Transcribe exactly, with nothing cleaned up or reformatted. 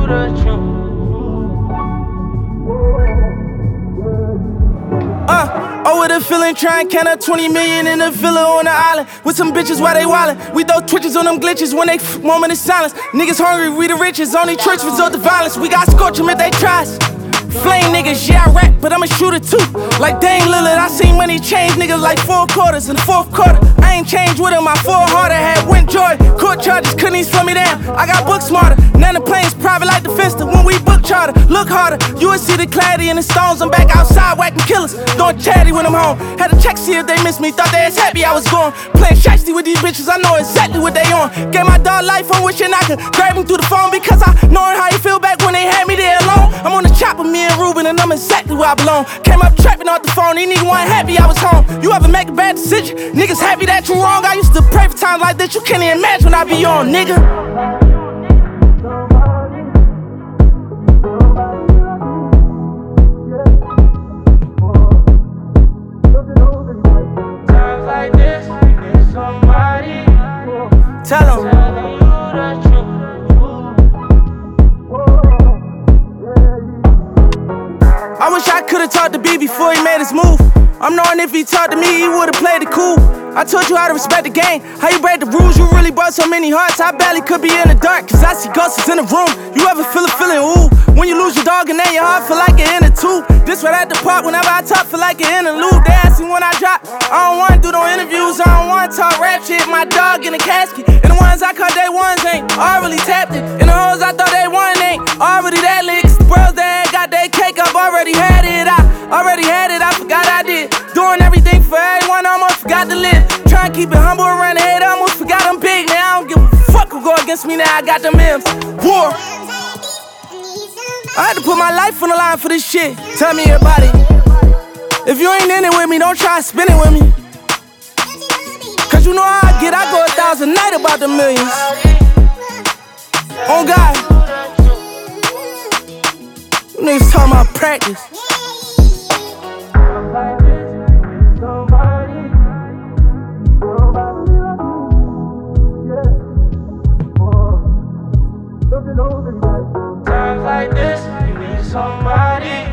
the truth. Uh, oh, with a feeling, try and count up twenty million in a villa on the island. With some bitches while they wildin'. We throw twitches on them glitches when they f moment of silence. Niggas hungry, we the richest. Only church resort to violence. We got scorch them if they tries. Flame niggas, yeah, I rap, but I'm a shooter too. Like Dame Lillard, I seen money change niggas like four quarters in the fourth quarter. I ain't changed with him, my four harder had went joy. Court charges couldn't even slow me down. I got book smarter. None of the planes private like the Fister. When we book charter, look harder. You would see the clarity in the stones. I'm back outside whacking killers. Doing charity when I'm home. Had to check see if they missed me. Thought they was happy I was gone. Playing shiesty with these bitches, I know exactly what they on. Gave my dog life, I'm wishing I could grab him through the phone. Because I knowing how you feel back when they had me there alone. I'm on the chopper, me and Ruben, and I'm exactly where I belong. Came up trapping off the phone, these niggas wasn't happy I was home. You ever make a bad decision? Niggas happy that you wrong. I used to pray for times like this, you can't even imagine when I be on, nigga. Times like this, you need somebody Tell them. telling you the truth. I wish I could've talked to B before he made his move. I'm knowing if he talked to me, he would've played it cool. I told you how to respect the game, how you break the rules. You really brought so many hearts, I barely could be in the dark. Cause I see ghosts in the room. You ever feel a feeling, ooh? When you lose your dog and then your heart feel like you're in it too. This right at the park, whenever I talk, feel like you're in a loop. They ask me when I drop, I don't wanna do no interviews. I don't wanna talk rap shit, my dog in a casket. And the ones I caught day ones ain't already tapped it. And the hoes I thought they won ain't already that lit. Cause the bros that ain't got their cake up, already had it. I already had it, I forgot I did. Doing everything for everyone, I almost forgot to live. Trying to keep it humble around the head, I almost forgot I'm big. Now I don't give a fuck who go against me, now I got them M's. War. I had to put my life on the line for this shit. Tell me about it. If you ain't in it with me, don't try to spin it with me. Cause you know how I get, I go a thousand night about the millions. On God. You niggas talking about practice. Times like this, you need somebody